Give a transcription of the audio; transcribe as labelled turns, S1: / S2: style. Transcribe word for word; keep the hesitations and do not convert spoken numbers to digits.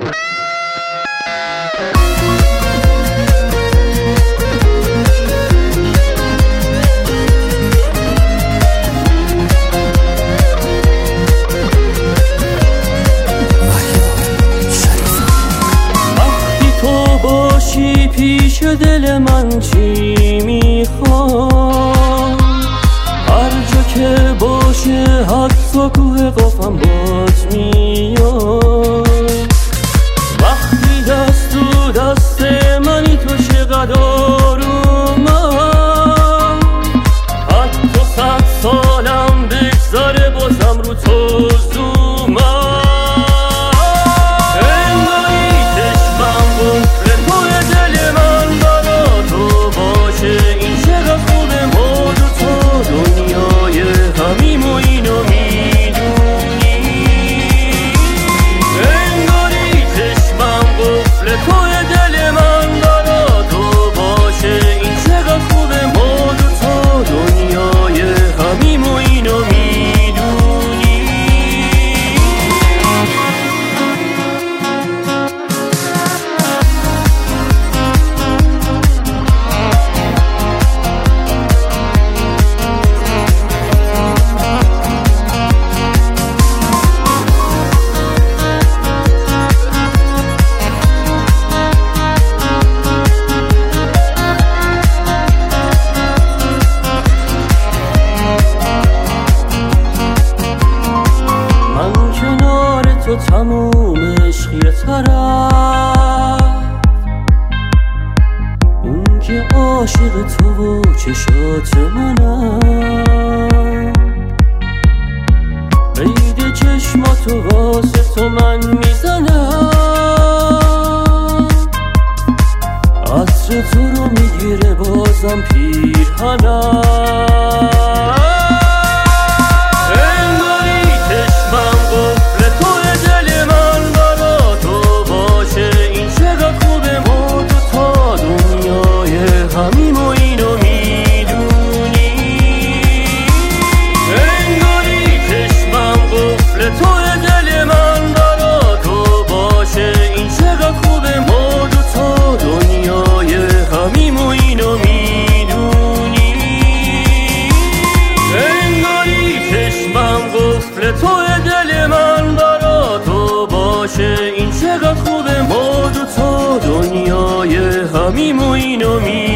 S1: پیش دل من چی میخوام، هر جا که باشه حتی کوه قافم باز میاد. وقتی دست تو دست منی تو چقدر آرومم، حتی صد سالم بگذاره بازم رو تو زومم. تو تموم عشقی طرف، اون که عاشق تو و چشات منم، قید چشماتو واسه تو من میزنم، عطر تو رو میگیره بازم پیرهنم. تو دل من برا تو باشه این چقدر خوبه، ما دو تا دنیای همیم و اینو می